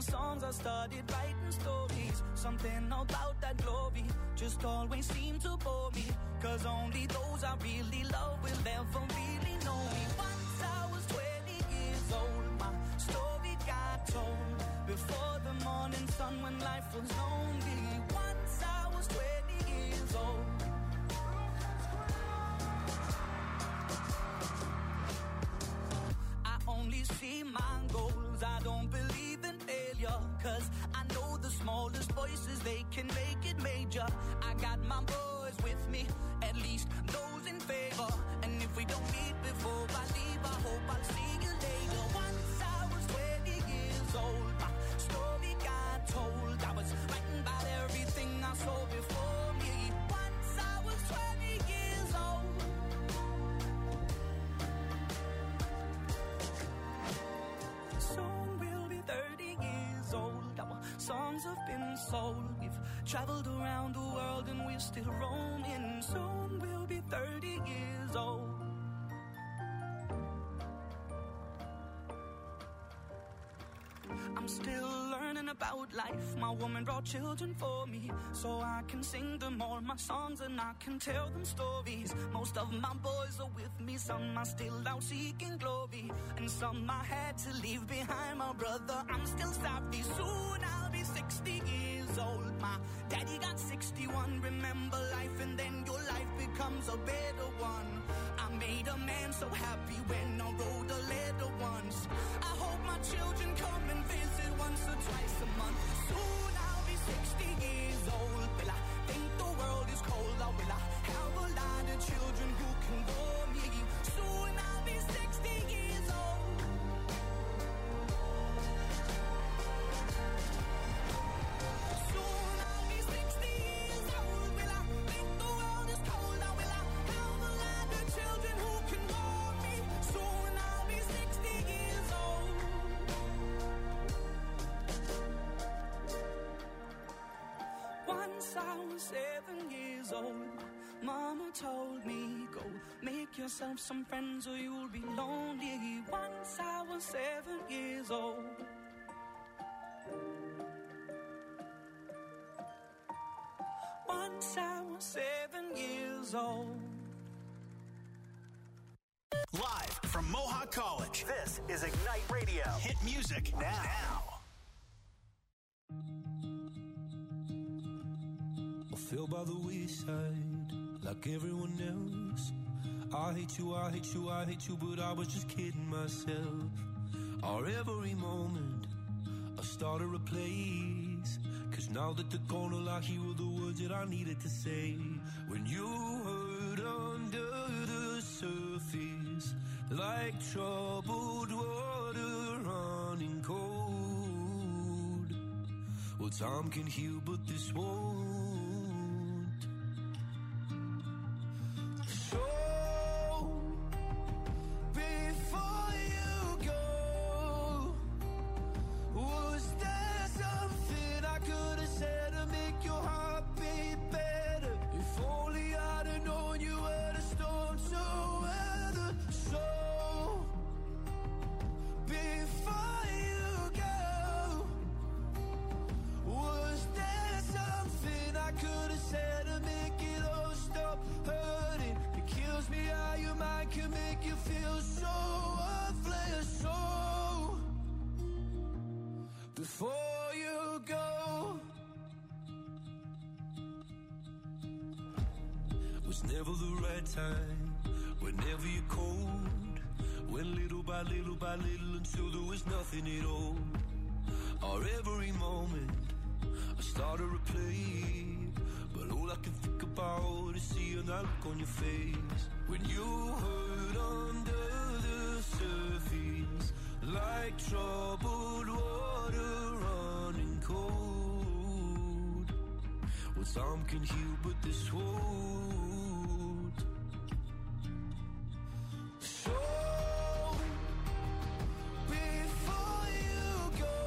songs, I started writing stories. Something about that glory just always seemed to bore me, 'cause only those I really love will ever really know me. Once I was 20 years old, my story got told before the morning sun when life was lonely. Once I was 20 years old. I only see my goals, I don't believe in failure, 'cause I know the smallest voices, they can make it major. I got my boys with me, at least those in favor, and if we don't meet before I leave, I hope I'll see you later. Once I was 20 years old, my story got told. I was writing about everything I saw before me. Once I was 20 years old. Soon we'll be 30 years old. Our songs have been sold. We've traveled around the world and we're still roaming. Soon we'll be 30 years old. I'm still learning about life. My woman brought children for me, so I can sing them all my songs and I can tell them stories. Most of my boys are with me, some are still out seeking glory, and some I had to leave behind. My brother, I'm still sorry. Soon I'll be 60 years old. My daddy got 61. Remember life and then your life becomes a better one. I made a man so happy when I wrote a letter once. I hope my children come and visit once or twice a month. Soon I'll be 60 years old. Will I think the world is cold, or will I have a lot of children who can bore me? Soon I'll be 60 years old. Soon I'll be 60 years old. Will I think the world is cold, or will I have a lot of children who can bore me? Soon I'll be 60 years old. Once I was 7 years old, Mama told me, go make yourself some friends or you'll be lonely. Once I was 7 years old. Once I was 7 years old. Live from Mohawk College, this is Ignite Radio. Hit music now. I fell by the wayside like everyone else. I hate you, I hate you, I hate you, but I was just kidding myself. Our every moment I started a place, 'cause now that they're gone, all I hear were the words that I needed to say. When you hurt under the surface, like troubled water running cold. Well, time can heal, but this won't. So, before you go, was there something I could have said to make your heart beat better? If only I'd have known you were the storm to weather. So, before you go, was there something I could have said to make it all stop hurting? It kills me how your mind can make you feel so worthless. So, before you go, was never the right time, whenever you're cold. Went little by little by little until there was nothing at all. Our every moment I started to play, but all I can think about is seeing that look on your face. When you hurt under the surface, like troubled water running cold. Well, some can heal, but this won't. So, before you go,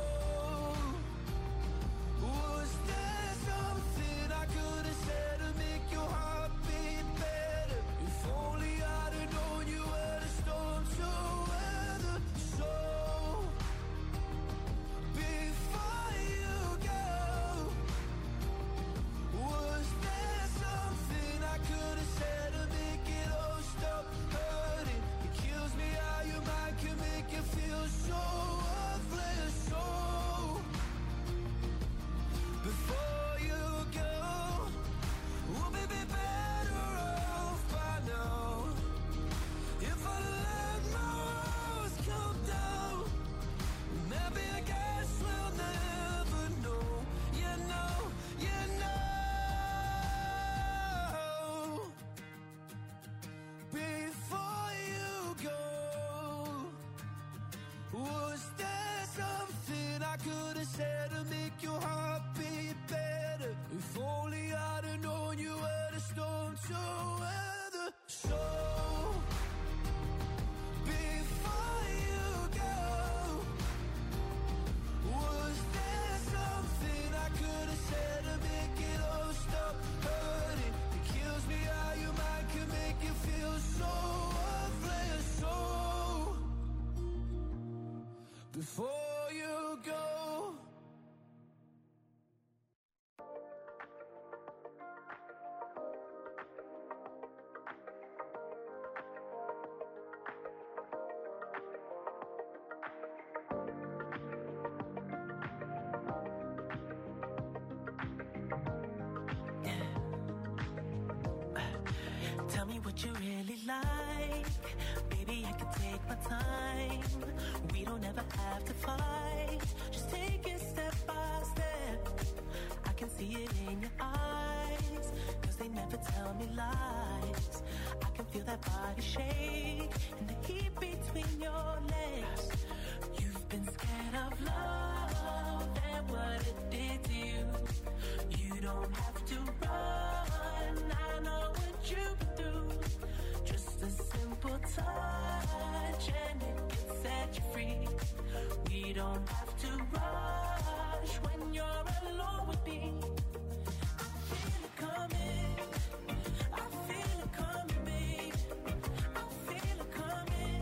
was there something I could have said to make your heart beat better? If only I'd have known you were the storm to weather. So, before like. Baby, I can take my time. We don't ever have to fight. Just take it step by step. I can see it in your eyes, 'cause they never tell me lies. I can feel that body shake and the heat between your legs. You've been scared of love and what it did to you. You don't have to run, I know what you've been through. Just a simple touch and it can set you free. We don't have to rush when you're alone with me. I feel it coming, I feel it coming, babe. I feel it coming,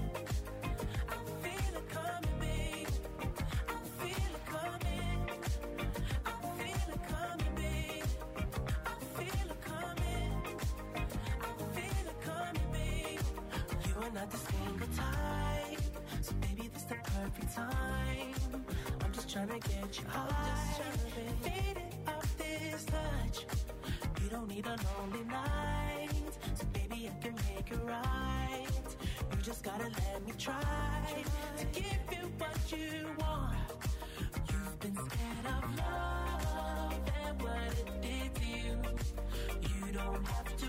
I feel it coming, babe. I feel it coming, I feel it coming, babe. I feel it coming, I feel it coming, babe. You are not the single type, so baby, this the perfect time. I'm just trying to get you high, faded off this touch. You don't need a lonely night, so baby, I can make it right. You just gotta let me try to give you what you want. You've been scared of love and what it did to you. You don't have to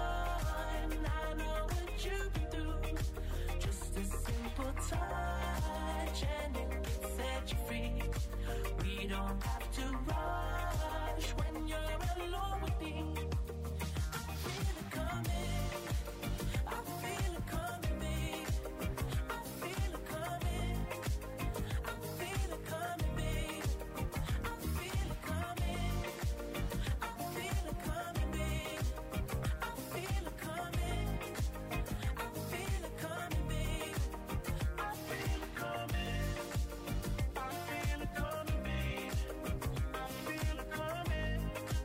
run, I know what you've been through. Just a simple touch and it can set you free. We don't have to rush when you're alone with me. I feel it coming, I feel it coming, babe. I feel it coming, I feel it coming, babe. I feel it coming, I feel it coming, babe. I feel it coming, I feel it coming, babe. I feel it coming, I feel it coming, babe. I feel it coming,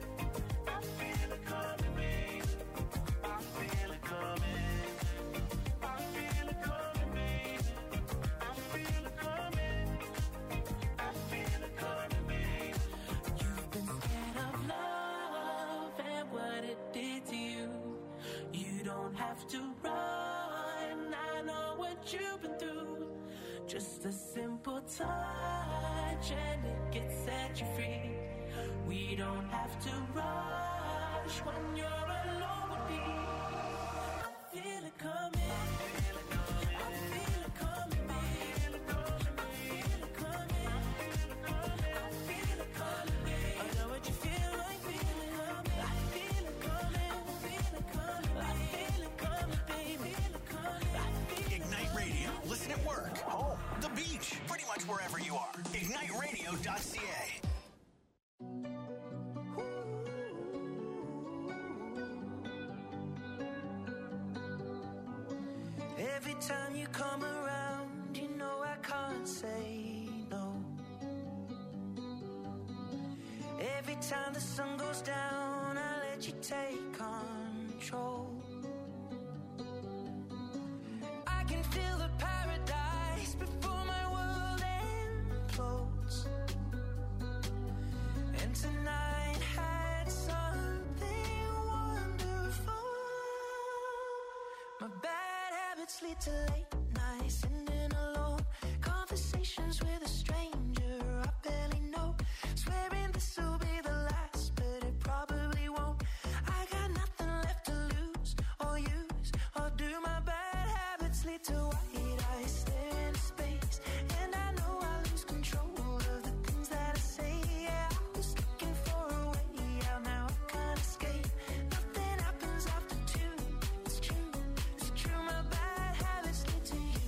I feel it coming, babe. I feel it coming, I feel it coming, babe. I feel it coming, I feel it coming, babe. You've been scared of love and what it did to you. You don't have to run, I know what you've been through. Just a simple touch and it can set you free. We don't have to rush when you're alone with me. I feel it coming, I feel it coming, babe. I feel it coming, I feel it coming, babe. I know what you feel like, feel it coming. I feel it coming, I feel it coming, I feel it coming, babe. Feel it coming. Ignite Radio. Listen at work, home, the beach, pretty much wherever you are. IgniteRadio.ca. Every time you come around, you know I can't say no. Every time the sun goes down, I let you take control. I can feel the paradise before my world implodes. And tonight had something wonderful. My bad habits lead to late nights, sitting alone. Conversations with a stranger I barely know. Swearing this will be the last, but it probably won't. I got nothing left to lose or use or do. My bad habits lead to white eyes staring into space, and I know I lose control of the things that I say. Yeah, I was looking for a way out, now I can't escape. Nothing happens after two. It's true, it's true. My bad habits lead to you.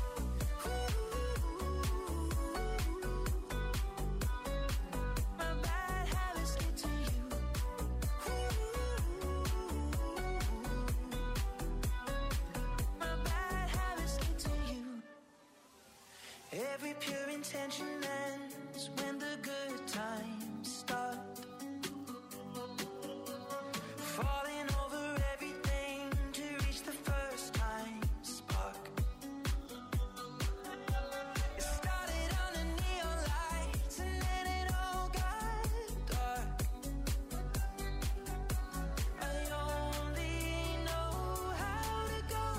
My bad habits lead to you. My bad habits lead to you. Every pure intention ends when the good times start. Falling over everything to reach the first time spark. It started under neon lights and then it all got dark. I only know how to go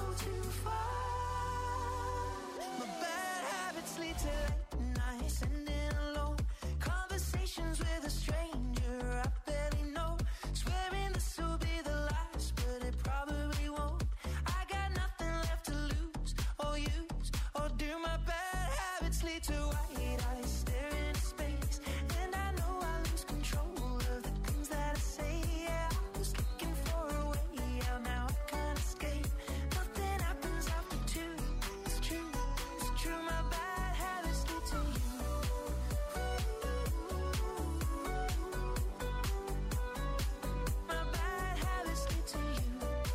lead to white eyes staring into space. And I know I lose control of the things that I say. Yeah, I was looking for a way out, now I can't escape. Nothing happens after two. It's true, my bad habits lead to you. My bad habits lead to you.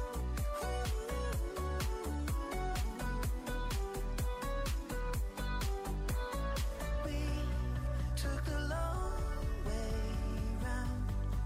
We took the long way round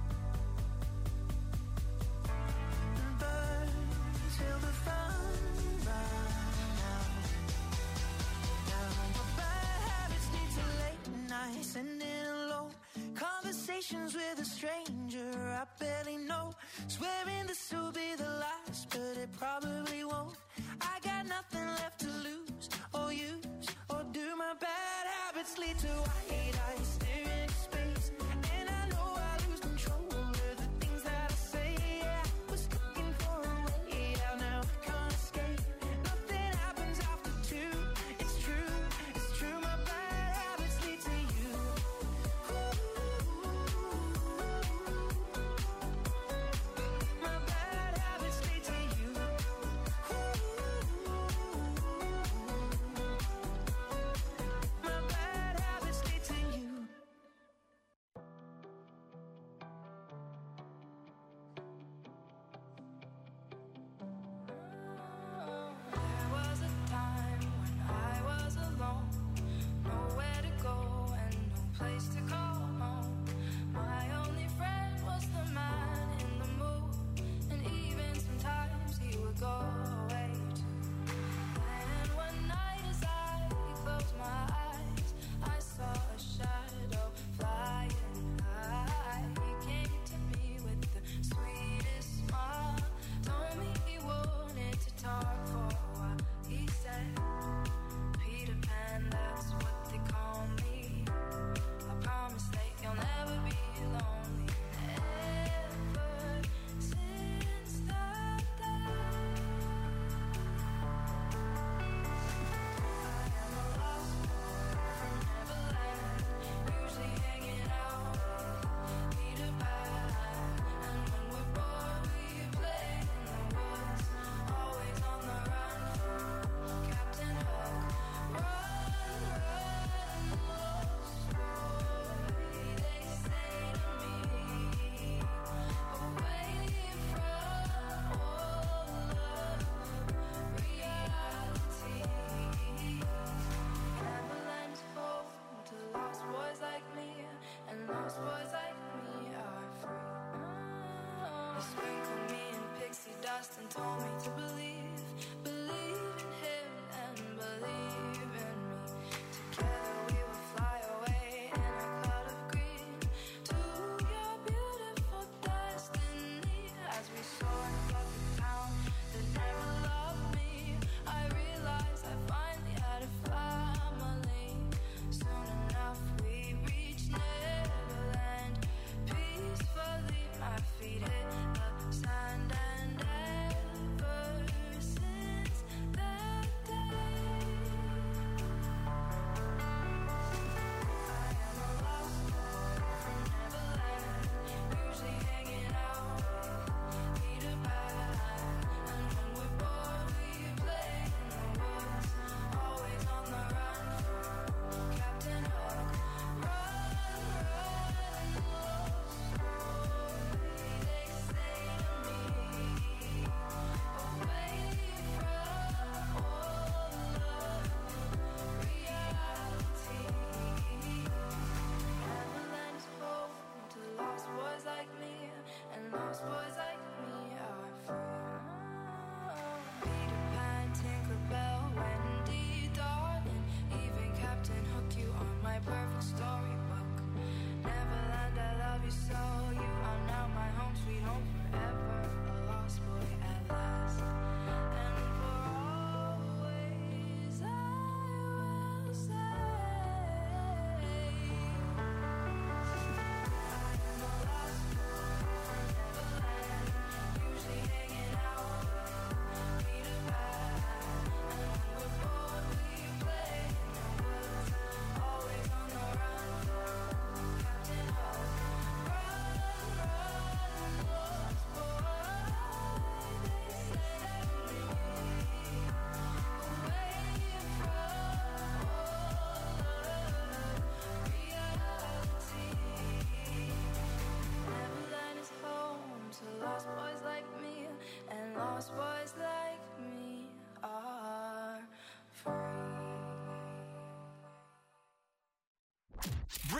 and burned till the fun ran out. Now my bad habits lead to late nights, sending alone conversations with a stranger I barely know, swearing this will be the last, but it probably won't. I got nothing left to lose or use or do. My bad habits lead to white eyes staring into space. And I know I lose control of the things that I say. Yeah, I was looking for a way out, now I can't escape. Nothing happens after two. It's true, my bad habits lead to you. My bad habits lead to you. My bad habits lead to you. There was a time when I was alone, nowhere to go and no place to call home. My only friend was the man in the mood, and even sometimes he would go away too. And one night as I closed my eyes, I saw a shadow flying high. He came to me with the sweetest smile, told me he wanted to talk for a while. He said, Peter Pan, that's what they call me. I promise that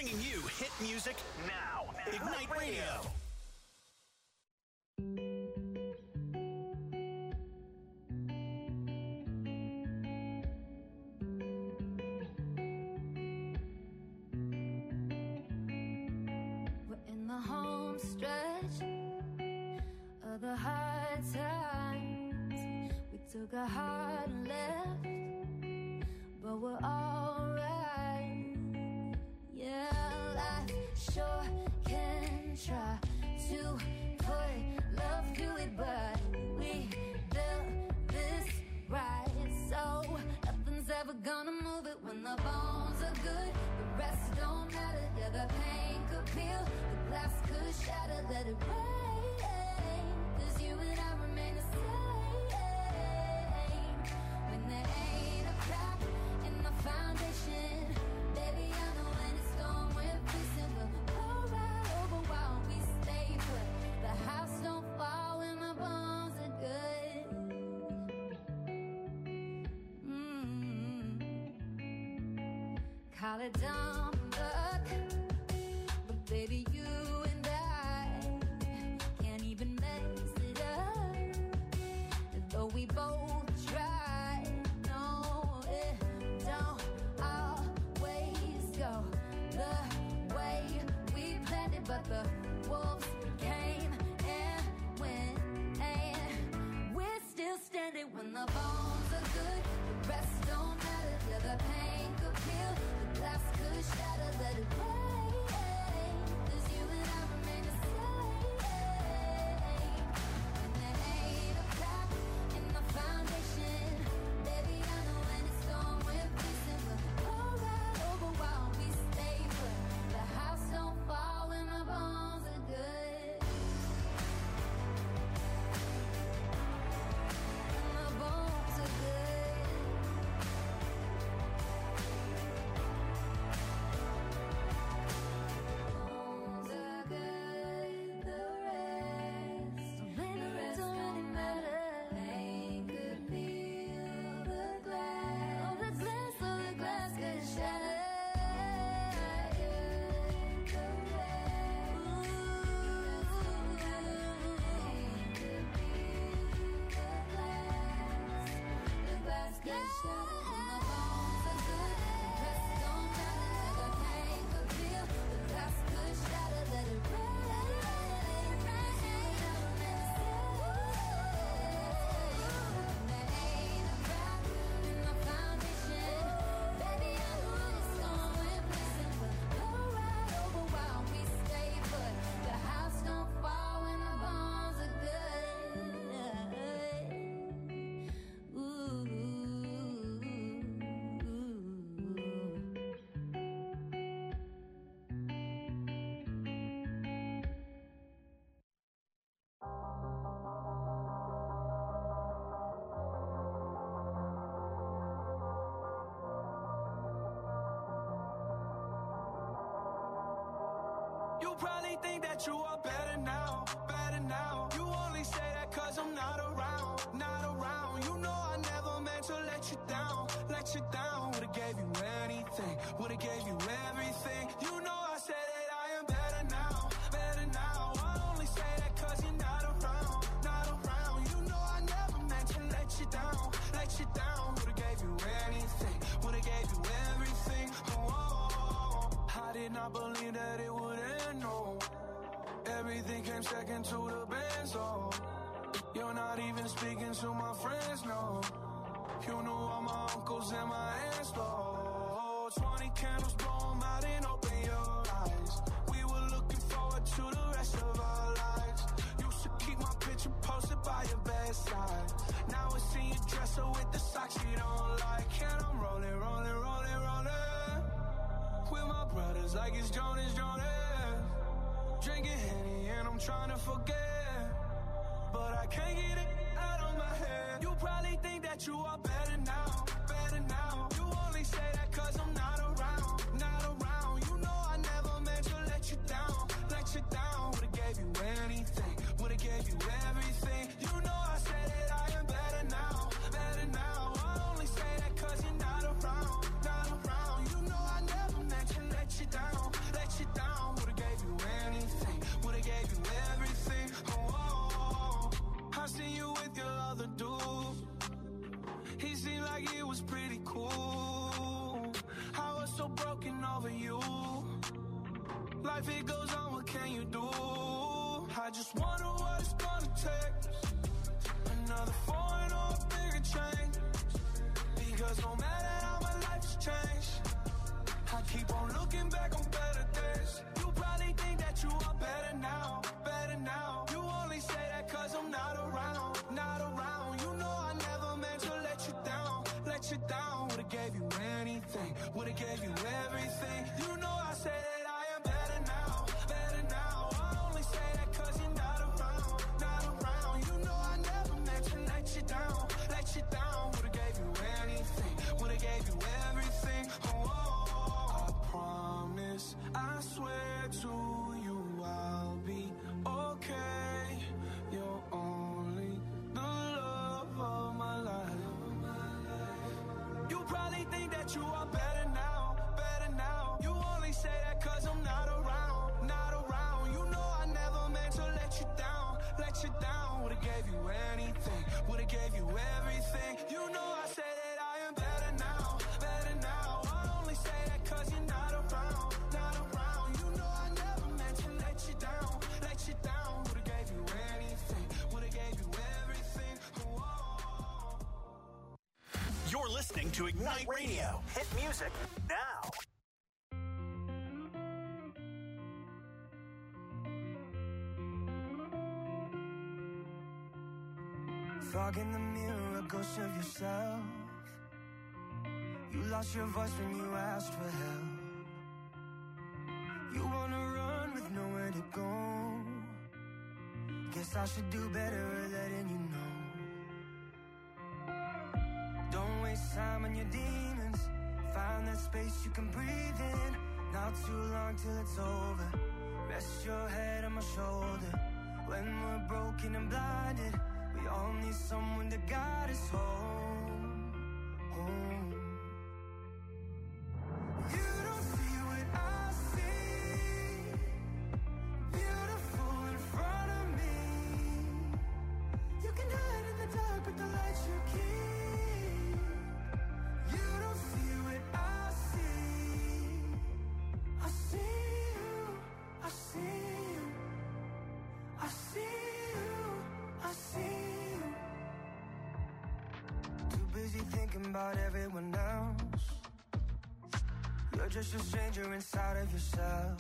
Bringing you hit music now. Ignite Radio. We're in the home stretch of the hard times. We took a hard left, but we're alright. Yeah, life sure can try to put love to it, but we built this right, so nothing's ever gonna move it. When the bones are good, the rest don't matter. Yeah, the pain could peel, the glass could shatter. Let it rain, 'cause you and I remain the same. When there ain't a crack in the foundation, baby, I know when it's gone, we're facing. We'll go right over while we stay put. The house don't fall when the bones are good. Call it dumb luck, but baby, you and I can't even mess it up. Though we both try, no, it don't always go the way we planned it. But the wolves came and went, and we're still standing. When the bones are good, the rest don't matter. Yeah, the pain could peel, the glass could shatter. Let it rain, 'cause you and I remain the same. When there ain't a crack in the foundation, baby, I know when it's gone, we're facing. We'll go right over while we stay put. The house don't fall when the bones are good. When the bones are good. Bones are good, the rest don't really matter. Pain could peel the glass, oh the glass could shatter. The glass could shatter. When the bones are good, the rest don't matter. The pain could peel, the glass could shatter. Let it rain. There ain't a crack in the foundation, baby, I know it's gone, we're missing. We'll go right over while we stay put. The house don't fall when the bones are good. Ooh. You probably think that you are better now, better now. You only say that 'cause I'm not around, not around. You know I never meant to let you down, let you down. Would've gave you anything, would've gave you everything. You know I said that I am better now, better now. I only say that 'cause you're not around, not around. You know I never meant to let you down, let you down. Would've gave you anything, would've gave you everything. Oh, I did not believe that it would end, no. Everything came second to the band, so you're not even speaking to my friends, no. You knew all my uncles and my aunts, Lord. 20 candles, blow 'em out and open your eyes. We were looking forward to the rest of our lives. Used to keep my picture posted by your bedside. Now I see you dresser with the socks you don't like. And I'm rolling, rolling, rolling, rolling with my brothers like it's Jonas, Jonas. Drinking Henny and I'm trying to forget, but I can't get it out of my head. You probably think that you are better now, better now. You only say that 'cause I'm not around, not around. You know I never meant to let you down, let you down. Would've gave you anything, would've gave you everything. You know I said that I am better now, better now. I only say that 'cause you're not around, not around. You know I never meant to let you down, let it was pretty cool. I was so broken over you. Life, it goes on, what can you do? I just wonder what it's gonna take. Another foreign or a bigger change. Because no matter how my life has changed, I keep on looking back on better days. You probably think that you are better now, better now. You only say that cause I'm not around, not around. You know I never meant to let you down, let you down. Would've gave you anything, would've gave you everything. You know I said that I am better now, better now. I only say that cause you're not around, not around. You know I never meant to let you down, let you down. Would've gave you anything, would've gave you everything. Oh, I promise, I swear to you I'll be okay. You're only the love of my life. You probably think that you are better now, better now. You only say that cause I'm not around, not around. You know I never meant to let you down, let you down. Would've gave you anything, would've gave you everything. You know I say that I am better now, better now. I only say that cause you're not around, not around. You know I never meant to let you down, let you down. Would've gave you anything, would've gave you everything. Whoa. You're listening to Ignite Radio. Hit music now. Fog in the mirror, a ghost of yourself. You lost your voice when you asked for help. You wanna run with nowhere to go. Guess I should do better at letting you know. Don't waste time on your demons. Find that space you can breathe in. Not too long till it's over. Rest your head on my shoulder. When we're broken and blinded, we all need someone to guide us home, home. You don't see what I see. Beautiful in front of me. You can hide in the dark with the lights you keep. You don't see what I see. I see you, I see you, I see you, I see you. Too busy thinking about everyone else. You're just a stranger inside of yourself.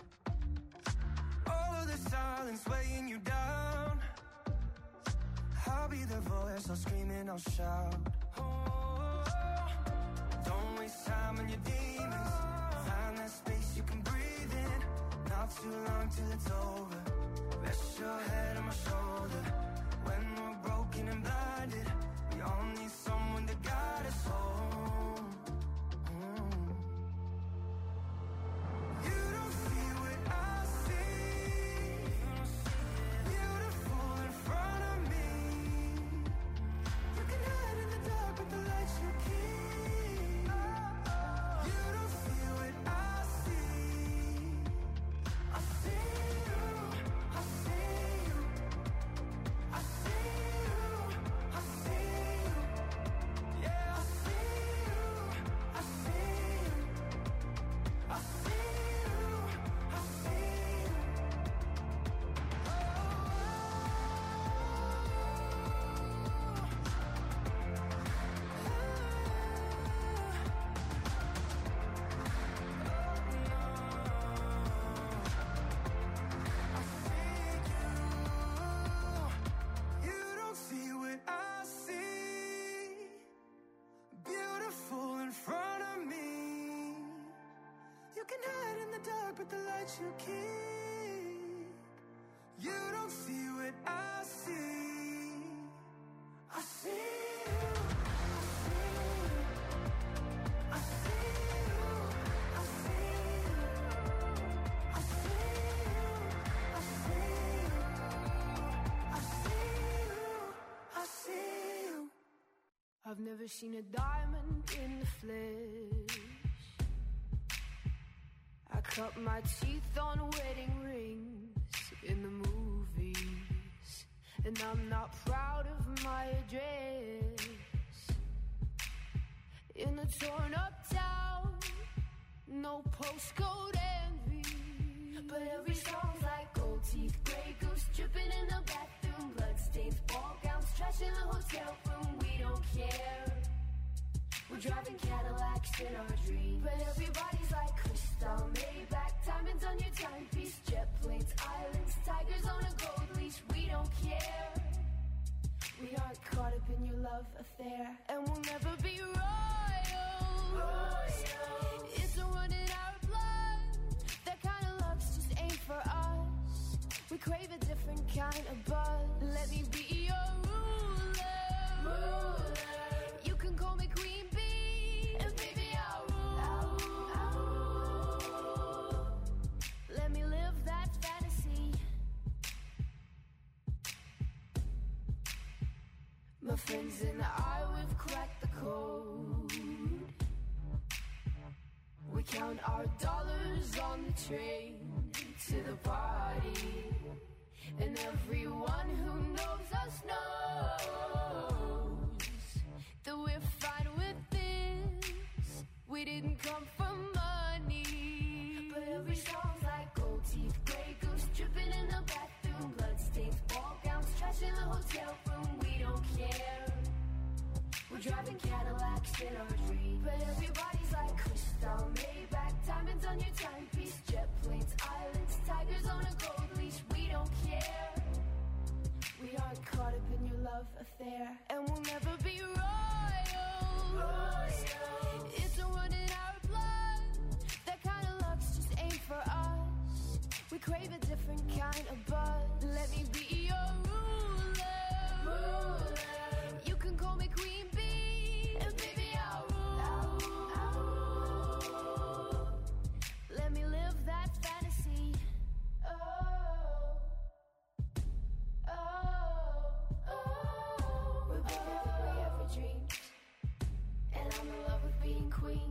All of the silence weighing you down. I'll be the voice, I'll scream and I'll shout. Oh, don't waste time on your demons. Find that space you can breathe in. Not too long till it's over. Rest your head on my shoulder. When we're broken and blinded, we all need someone to guide us home. You don't see what I see. Beautiful in front of me. You can hide in the dark with the lights you keep. You don't see what I see. I see you, I see you, I see you, I see you. Yeah, I see you, I see you, I see you, I see you. You don't see what I see. Beautiful in front of me. You can hide in the dark with the lights you keep. You don't see what I see. I see you, I see you, I see you, I see you, I see you, I see you, I see you. I've never seen a diamond in the flesh. I cut my teeth on wedding rings in the movies, and I'm not proud of my address. in the torn up town. No postcode envy, but every song's like gold teeth, Grey Goose dripping in the bathroom, bloodstains, ball gowns, trash in the hotel room. We don't care. We're driving Cadillacs in our dreams, but everybody's like crystal, Maybach, diamonds on your timepiece, jet planes, islands, tigers on a gold leash. We don't care. We aren't caught up in your love affair, and we'll never be royals. It's a run in our blood. That kind of love's just ain't for us. We crave a different kind of buzz. Let me be your ruler. You can call me Queen Bee, and baby I'll rule. Let me live that fantasy. My friends and I, we've cracked the code. We count our dollars on the train to the party, and everyone who knows us knows that we're fine with this. We didn't come for money, but every song's like gold teeth, Grey Goose dripping in the bathroom, bloodstains, ball gowns, trash in the hotel room. We don't care. We're driving Cadillacs in our dreams, but everybody's like crystal, Maybach, diamonds on your timepiece, jet planes, islands, tigers on a gold leash. We don't care. We aren't caught up in your love affair, and we'll never be royals. It's a run in our blood. That kind of love's just ain't for us. We crave a different kind of buzz. Let me be your ruler. You can call me Queen Bee, and baby I'll rule. Let me live that fantasy. Oh, we're bigger than we ever dreamed, and I'm in love with being queen.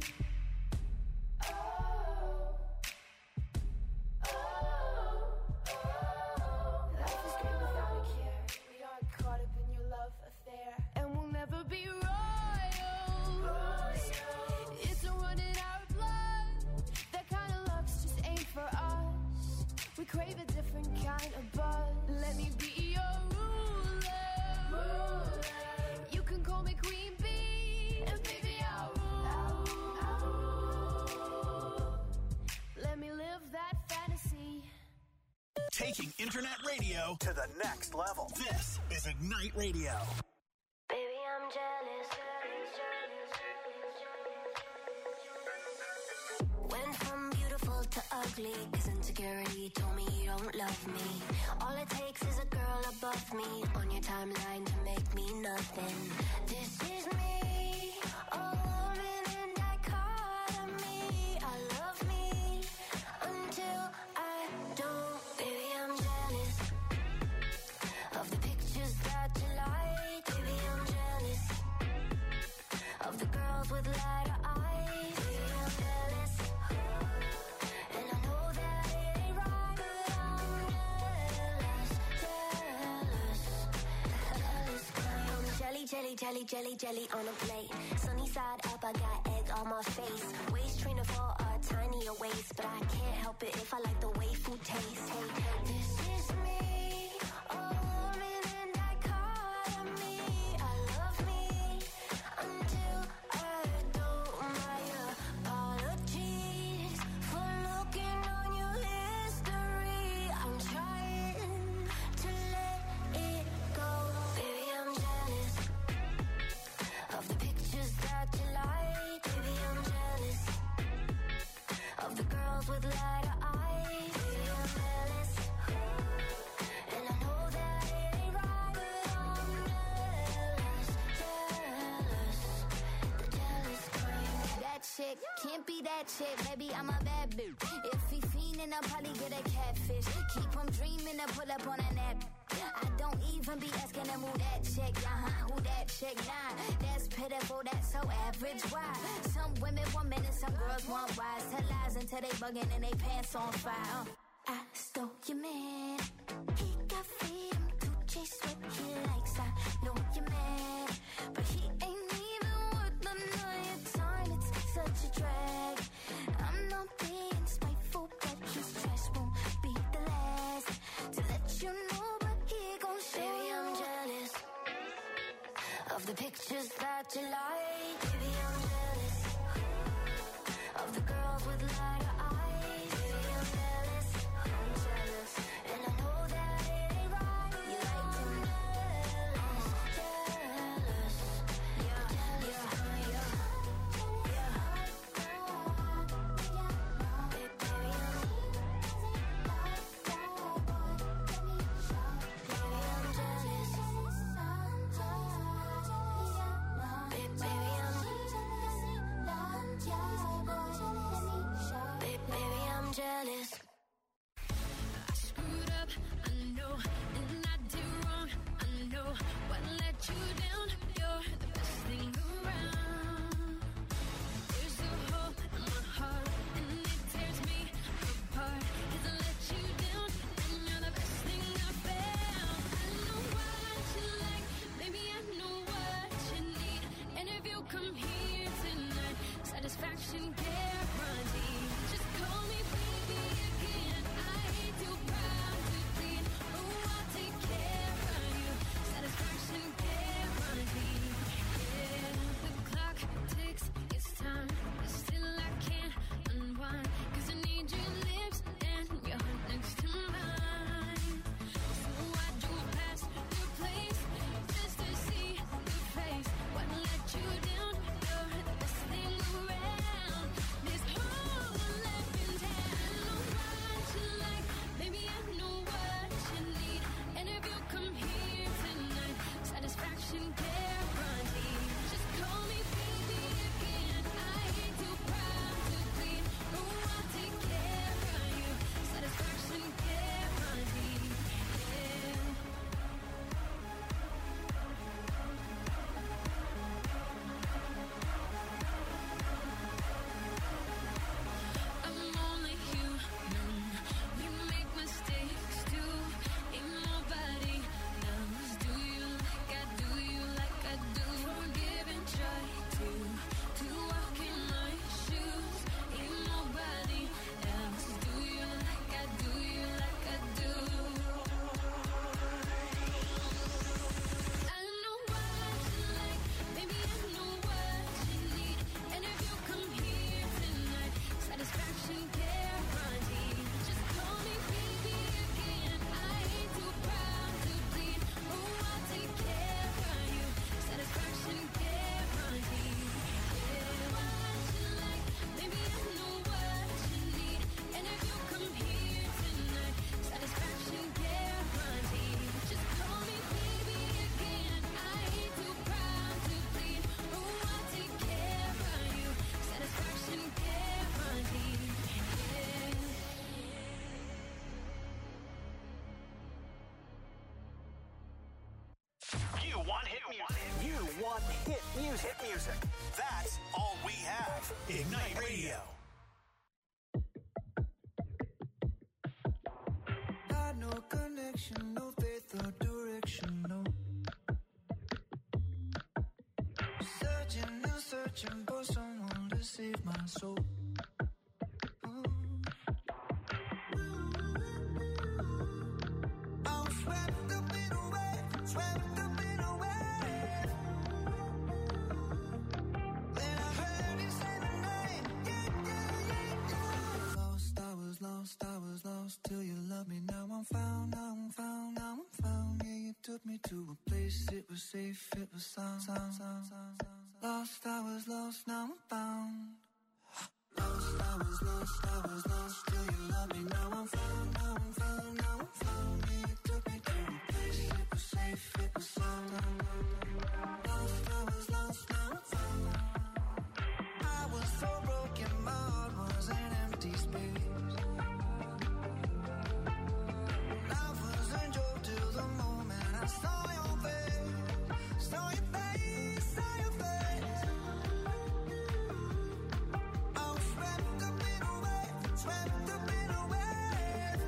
Life is great without a care. We aren't caught up in your love affair, and we'll never be royals. It's a run in our blood. That kind of love's just ain't for us. We crave a different kind of buzz. Let me be your ruler. You can call me Queen Bee, and baby I'll rule. Let me live that fantasy. Taking internet radio to the next level. This is Ignite Radio. Baby, I'm jealous. Went from beautiful to ugly, 'cause insecurity told me you don't love me. All it takes is a girl above me on your timeline to make me nothing. This is me, a woman in dichotomy. I love me until I don't. Baby, I'm jealous of the pictures that you like. Baby, I'm jealous of the girls with lighter eyes. Baby, I'm jealous, and I know that it ain't right, but I'm jealous. I'm jelly, jelly, jelly, jelly, jelly on a plate. Sunny side up, I got egg on my face. Waist trainer for a tinier waist, but I can't help it if I like the way food tastes. Hey, this is me, a woman in dichotomy. I love me until I don't. My apologies for looking on your history. I'm trying to let it go. Baby, I'm jealous of the pictures that you like. Baby, I'm jealous of the girls with lighter eyes. Baby, I'm jealous, and I know that it ain't right, but I'm jealous. The jealous kind. That chick can't be that chick, baby, I'm a bad bitch. If he fiendin', I'll probably get a catfish. Keep him dreamin' to pull up on a nap. I don't even be asking him who that chick, who that chick, nah. That's pitiful, that's so average, why? Some women want men and some girls want wise. Tell lies until they buggin' and they pants on fire. I stole your man. He got freedom to chase what he likes. I know you're mad, but he ain't even worth the night time. the pictures that you like. Baby, I'm jealous of the girls with lighter eyes. Baby, I'm jealous, and I know that it ain't right. You like them jealous, yeah, yeah, yeah. Jealous. I screwed up, I know, and I did wrong, I know. What let you down? You're the best thing around. There's a hole in my heart, and it tears me apart. 'Cause I let you down, and you're the best thing I found. I know what you like, baby, I know what you need. And if you come here tonight, satisfaction guaranteed. Just call me baby again. I ain't too proud to plead. Oh, I'll take care of you. Satisfaction guaranteed. Yeah, the clock ticks. It's time, but still I can't unwind. 'Cause I need your lips and your heart next to mine. So I drove past your place just to see your face. What let you down? You're the best thing around. This whole life in town. I know what you like, baby, I know what you need. And if you come here tonight, satisfaction guaranteed. Just call me baby again. I ain't too proud to plead. Oh, I'll take care of you. Satisfaction guaranteed. Yeah. I'm only human. We make mistakes too. Ain't nobody knows. Do you like I do? You like I do? Forgive and try to walk in my shoes. Ain't nobody else. Do you like I do? You like I do? I know what you like, baby, I know what you need. And if you come here tonight, satisfaction guaranteed. Just call me baby again. I ain't too proud to plead. Oh, I'll take care of you. Satisfaction guaranteed. Yeah, what you like, baby, I know what you need. And if you come here tonight, satisfaction guaranteed. Just call me baby again. I ain't too proud to plead. Oh, I'll take care of you. Satisfaction guaranteed. Yeah. You want hit music. You want hit music. Hit music. That's all we have. Ignite Radio. Had no connection, no faith or direction, no. Searching and searching for someone to save my soul. I'm swept up in a wave, swept up in a wave. Then I heard you say my name, yeah, yeah, yeah, yeah. Lost, I was lost till you loved me. Now I'm found, now I'm found, now I'm found. Yeah, you took me to a place, it was safe, it was sound. Lost, I was lost, now I'm found. Lost, I was lost till you loved me. Now I'm found, now I'm found, now I'm found. Yeah, you took me to a place, it was safe, it was sound. Lost, I was lost, now I'm found. I was so broken, my heart was an empty space. Life was a joke till the moment I saw your face, saw your face, saw your face. I was swept up in a wave, swept up in a wave.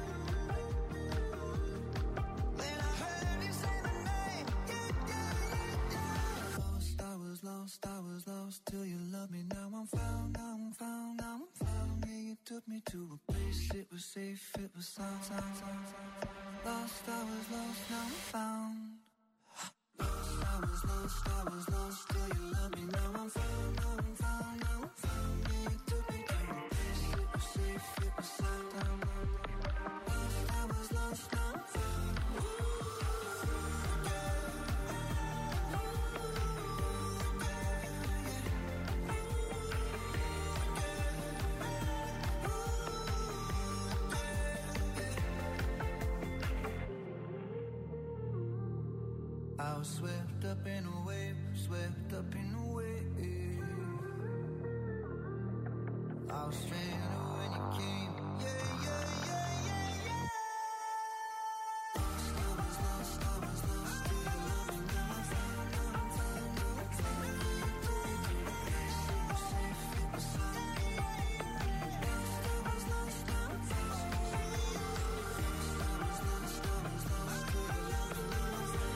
Then I heard you say my name, yeah, yeah, yeah, yeah. Lost, I was lost till you loved me. Now I'm found, now I'm found, now I'm found. Yeah, you took me to a place, it was safe, it was sound. Lost, I was lost, now I'm found. Lost, I was was lost till you love me. Now I'm found, now I'm found, now I'm found. Yeah, you took me to a place, it was safe, it was sound. I was lost, now I'm found. I was swept up in a wave, swept up in a wave. I was stranded when you came, yeah, yeah, yeah, yeah, yeah. I was lost till you love me. Now I'm found, now I'm found, now I'm found. It was safe, it was sound. I was lost, now I'm found. I was lost till you love me. Now I'm found.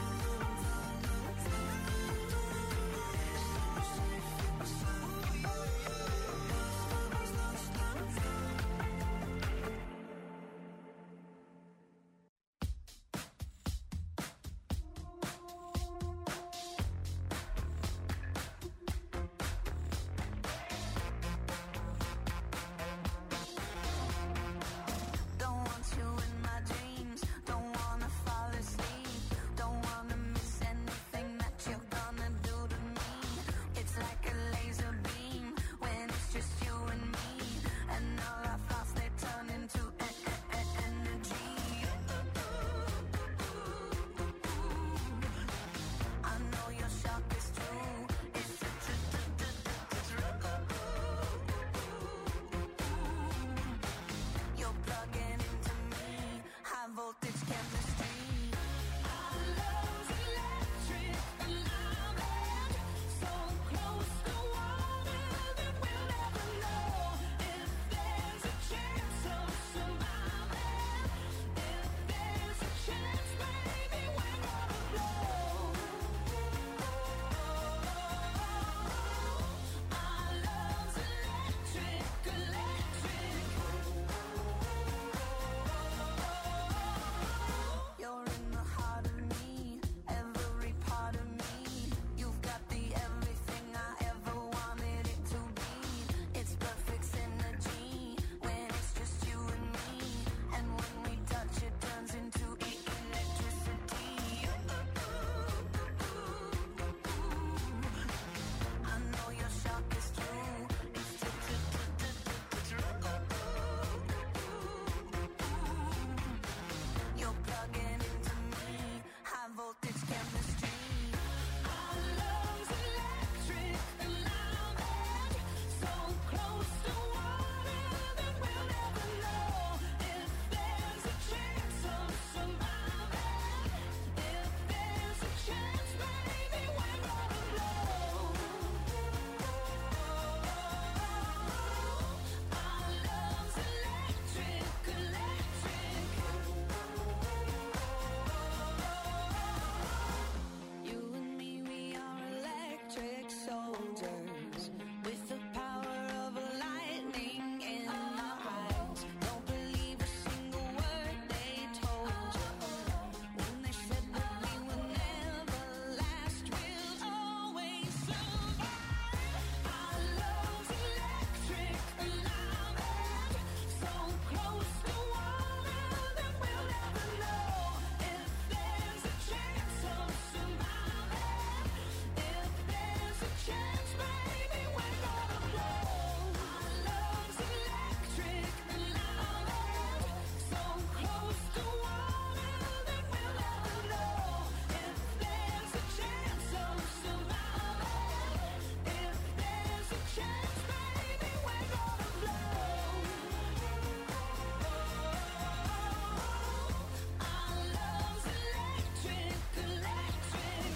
Don't want you in my dreams, don't wanna fall asleep, don't wanna miss anything that you're gonna do to me. It's like a laser beam when it's just you and me, and all our thoughts they turn into energy. I know your shock is true. It's you're plugging into me, high voltage chemistry. Our love's electric, alive so close to water that we'll never know if there's a chance of surviving. If there's a chance, baby, we're gonna blow. Our love's electric, electric. You're in the heart of me, every part of me. You've got the everything I ever wanted it to be. It's perfect synergy when it's just you and me, and when we touch it turns into electricity. I know your shock is true. You're plugging into me, high voltage chemistry. Our love's electric, alive so close to water that we'll never know if there's a chance of surviving. If there's a chance, baby, we're gonna blow. Our love's electric, electric. You and me, we are electric soldiers with the power of lightning in our eyes. Don't believe a single word they told you when they said that we would never last. We'll always survive. Our love's electric, alive so close to water that we'll never know if there's a chance of surviving. If there's a chance, baby, we're gonna blow. Our love's electric, alive so close to water that we'll never know if there's a chance of surviving. If there's a chance, baby, we're gonna blow. Our love's electric, electric.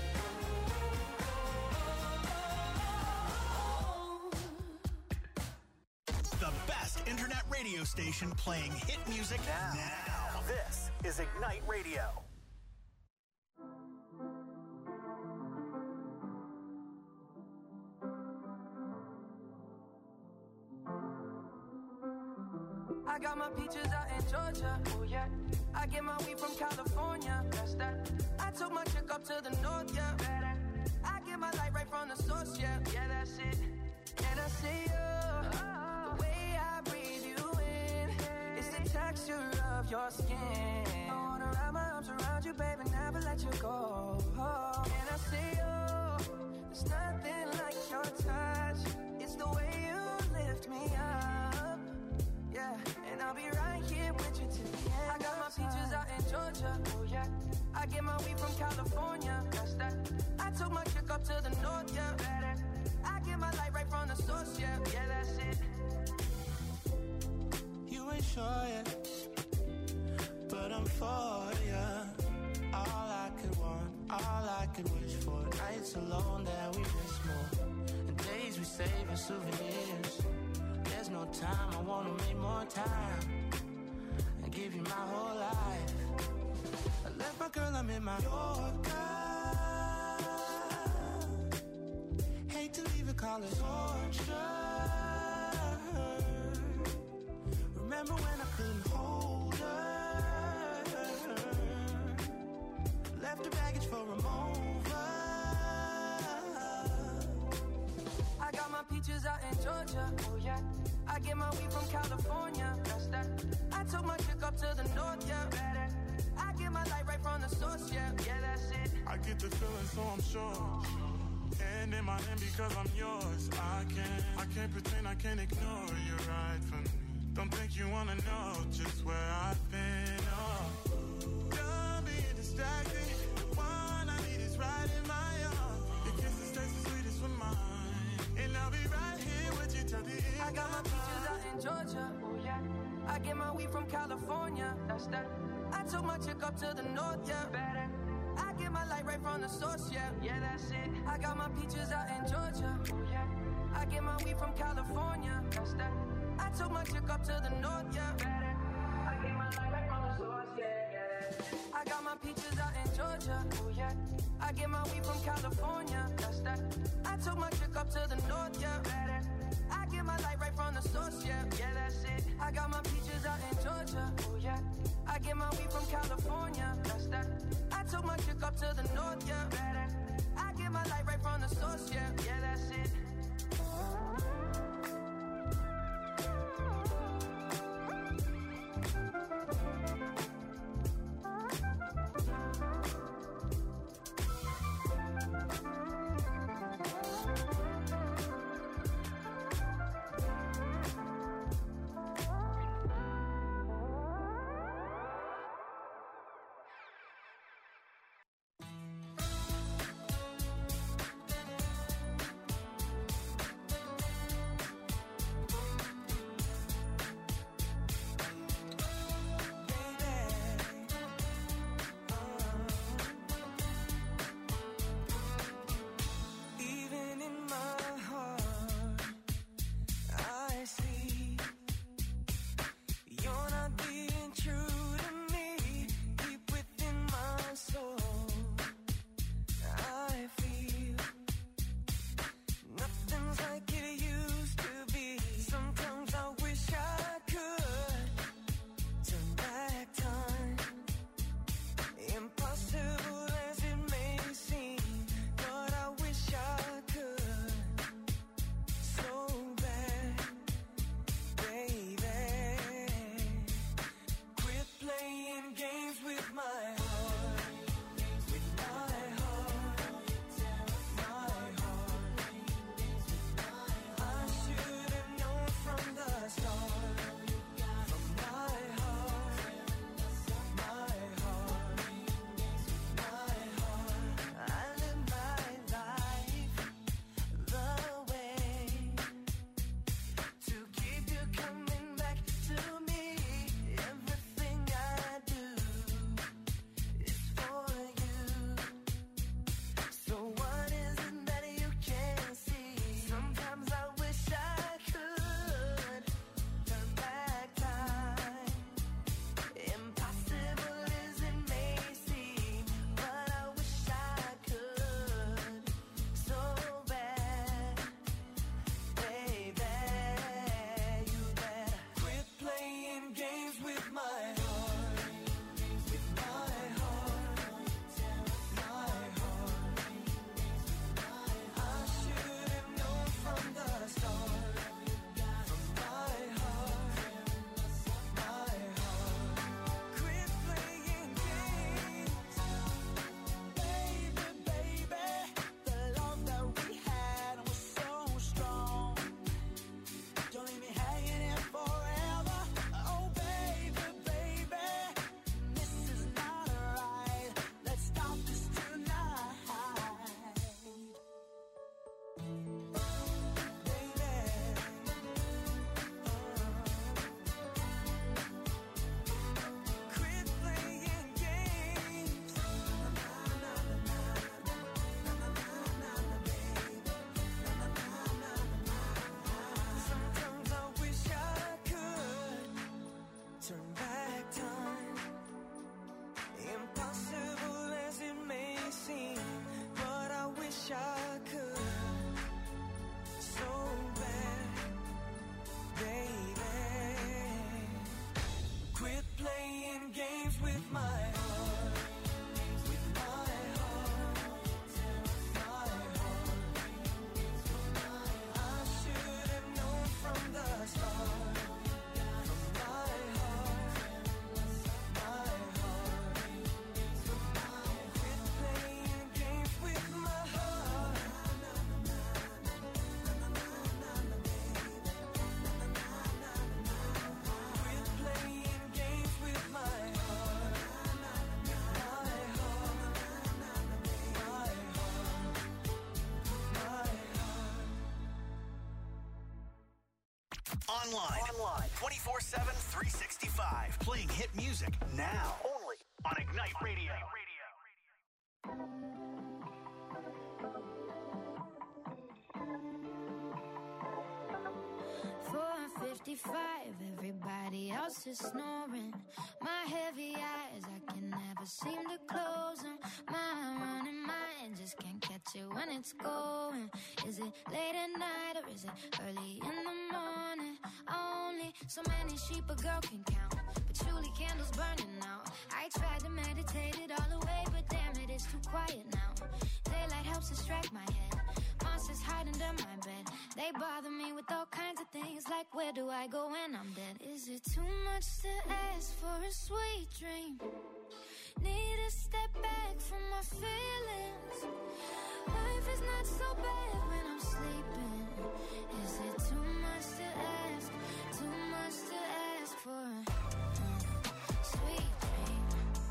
The best internet radio station playing hit music now. This is Ignite Radio. I got my peaches out in Georgia. Oh yeah. I get my weed from California. That's that. I took my chick up to the north, yeah. get my light right from the source, yeah, that's it. And I see you, the way I breathe you in, it's the texture of your skin. I wanna wrap my arms around you, baby, never let you go. And I see you, there's nothing like your touch. It's the way you lift me up, yeah. And I'll be right here with you till the end. I got my peaches out in Georgia, oh yeah. I get my weed from California, that's that. I took my chick up to the north, yeah. I get my light right from the source, yeah, that's it. You ain't sure yet, but I'm for ya. All I could want, all I could wish for. Nights alone that we miss more, and days we save as souvenirs. There's no time, I wanna make more time and give you my whole life. I left my girl, I'm in my Yorker. Hate to leave it, call it torture. Remember when I couldn't hold her? Left her baggage for a mover. I got my peaches out in Georgia, oh yeah. I get my weed from California, that's that. I took my chick up to the north, yeah. I get my light right from the source, yeah, that's it. I get the feeling, so I'm sure. And in my hand because I'm yours. I can't pretend, I can't ignore you right from me. Don't think you wanna know just where I've been. Oh, done being distracted. The one I need is right in my arms. Your kisses taste the sweetest with mine, and I'll be right here with you till the end. I got my peaches out in Georgia, oh yeah. I get my weed from California, that's that. I took my chick up to the north, yeah. I get my light right from the source, yeah, that's it. I got my peaches out in Georgia, oh yeah. I get my weed from California, that's that. I took my chick up to the north, yeah. I get my light right from the source, yeah. I got my peaches out in Georgia, oh yeah. I get my weed from California, that's that. I took my chick up to the north, yeah. I get my light right from the source, yeah, that's it. I got my peaches out in Georgia, oh yeah. I get my weed from California, that's that. I took my chick up to the north, yeah. I get my light right from the source, yeah, that's it. Online. 24/7, 365. Playing hit music now. Only on Ignite Radio. 4:55, everybody else is snoring. My heavy eyes, I can never seem to close them. My running mind just can't catch it when it's going. Is it late at night or is it early in the morning? Only so many sheep a girl can count, patchouli candles burning out. I tried to meditate it all away, but damn it, it's too quiet now. Daylight helps distract my head. Monsters hide under my bed. They bother me with all kinds of things, like where do I go when I'm dead? Is it too much to ask for a sweet dream? Need to step back from my feelings. Life is not so bad when I'm sleeping. Is it too much to ask? Too much to ask for a sweet dream?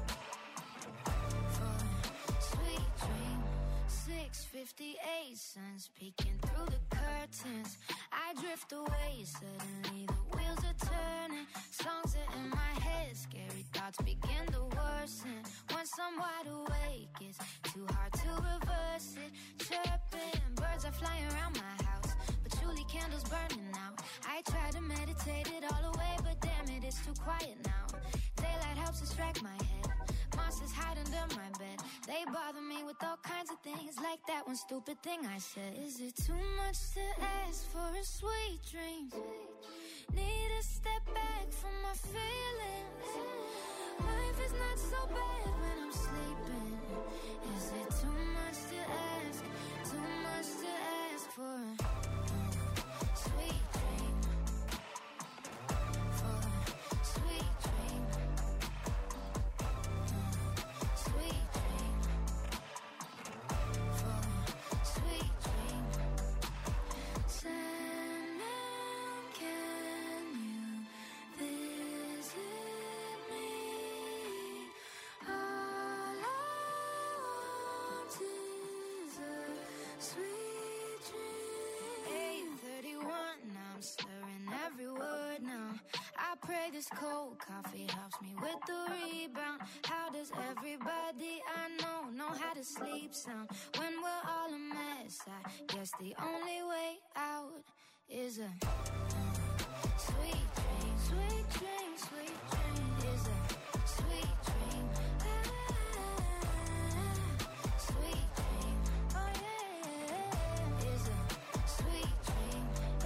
For a sweet dream. 6:58, sun's peeking through the curtains. I drift away, suddenly the wheels are turning. Songs are in my head, scary thoughts begin to worsen. Once I'm wide awake, it's too hard to reverse it. Chirping, birds are flying around my house, patchouli candles burning out. I try to meditate it all away, but damn it, it's too quiet now. Daylight helps distract my head. Monsters hide under my bed. They bother me with all kinds of things, like that one stupid thing I said. Is it too much to ask for a sweet dream? Need to step back from my feelings. Life is not so bad when I'm sleeping. Is it too much to ask? Too much to ask for a sweet dream? For a sweet dream. Sweet dream. For a sweet dream. Sandman, can you visit me? All I want is a sweet dream. 8:31, now I'm slurring every word now. I pray this cold coffee helps me with the rebound. How does everybody I know how to sleep sound? When we're all a mess, I guess the only way out is a sweet dream. Sweet dream, sweet dream. Is a sweet dream. Sweet dream. Oh yeah. Is a sweet dream.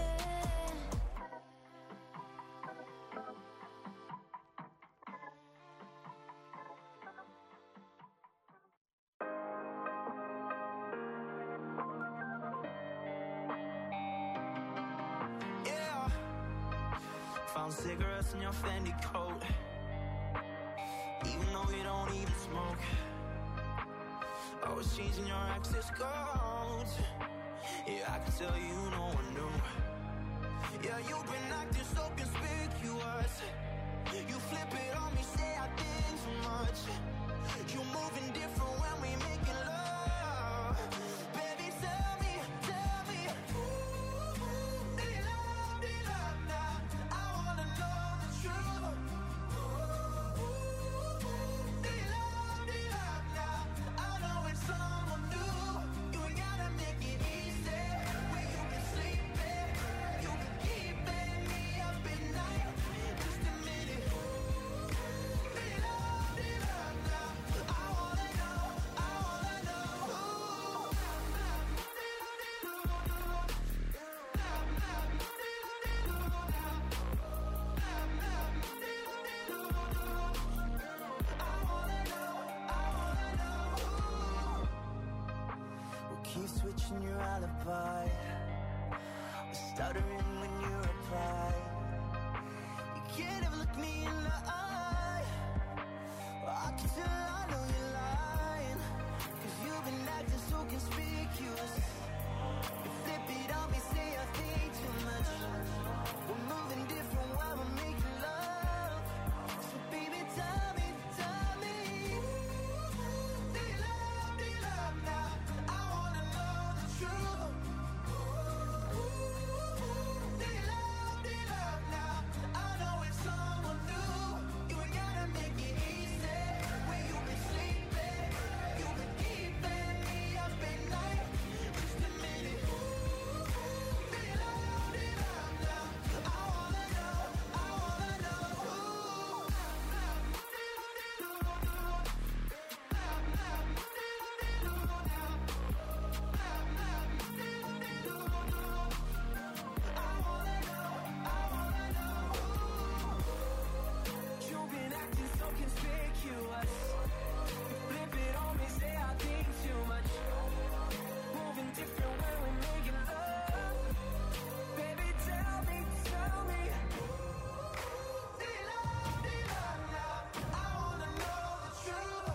Yeah. Found cigarettes in your Fendi coat, even though you don't even smoke. Always changing your access codes. Yeah, I can tell you no one knew. Yeah, you've been acting so conspicuous. You flip it on me, say I did too much. You moving different when we making love. Baby, tell me, do you love now? I wanna know the truth. Do you love now? I know it's someone new. You ain't gotta make it easy. When you been sleeping, you been keeping me up at night. Just a minute. Do you love now? I wanna know. We'll keep switching your alibi. We're stuttering when you reply. You can't ever look me in the eye. Well, I can tell I know you're lying, 'cause you've been acting so conspicuous. You flip it on me, say I think too much. We're moving different while we're making love. So baby, tell me, do you love now? I wanna know the truth. Do you love you us. You flip it on me, say I think too much. Moving different when we're making love. Baby, tell me. I wanna know the truth.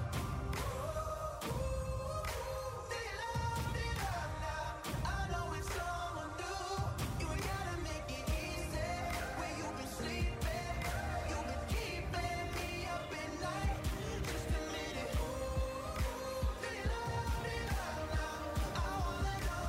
I know it's someone new. You ain't gotta make it easy. Where you been sleeping, you been keeping me up at night. Just admit it. I wanna know.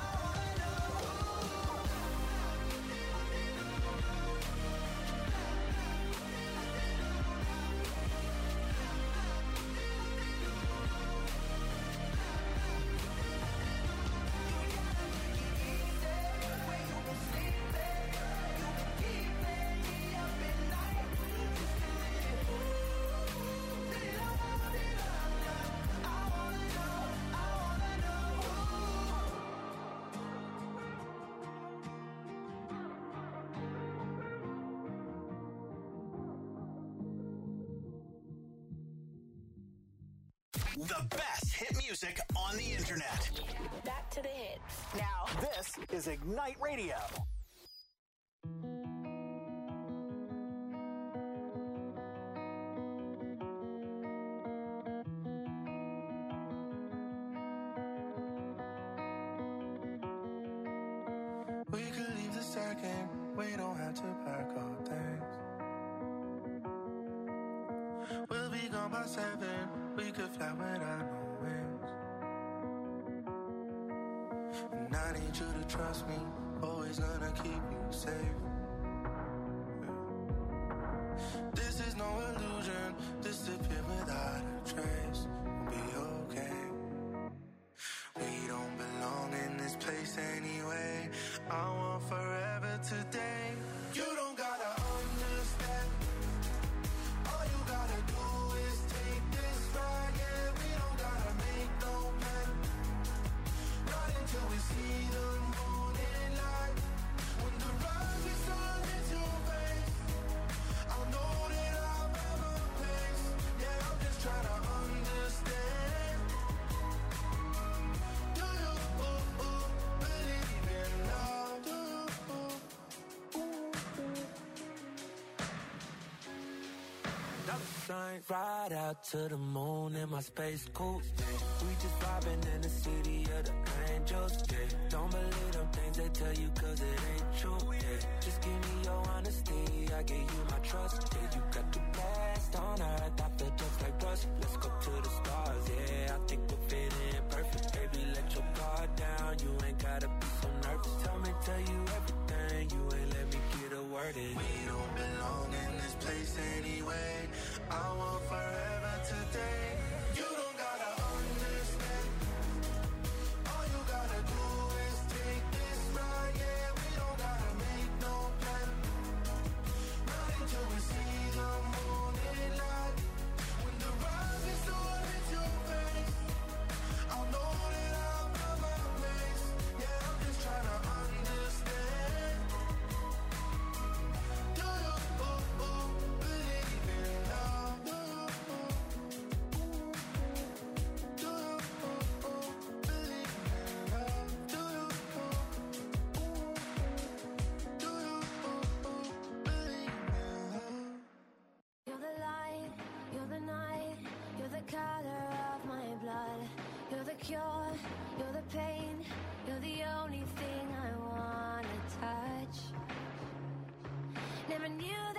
The best hit music on the internet. Back to the hits. Now, this is Ignite Radio. We could leave the second, we don't have to pack our things. We'll be gone by 7, we could fly without no wings. And I need you to trust me, always gonna keep you safe. This is no illusion, disappear without a trace. We'll be okay. We don't belong in this place anyway. I want forever today. You don't gotta understand. All you gotta do is take this ride. Yeah, we don't gotta make no plan. Not until we see the morning light. When the rise is on into your face, I'll know that I'll have a place. Yeah, I'm just trying to understand. Do you believe in love? Do you? Dollar signs, ride out to the moon in my space coupe. We just vibing in the city of the angels. Yeah. Don't believe them things they tell you 'cause it ain't true. Yeah. Just give me your honesty, I give you my trust. Yeah, you got the best on earth, I feel just like dust. Let's go to the stars, yeah, I think we'll fit in perfect. Baby, let your guard down, you ain't gotta be so nervous. Tell you everything, you ain't let me get a word in. We don't belong in this place anyway. I want forever today. You don't gotta understand. All you gotta do is take this ride. Yeah, we don't gotta make no plan. Not until we see the morning light. When the rise is on into your face, I'll know that I'll have my place. Yeah, I'm just trying to understand. Do you believe in love? Do you believe in love? Do you believe in love? You're the light, you're the night, you're the color of my blood. You're the cure, you're the pain, you're the only thing I wanna touch. Never knew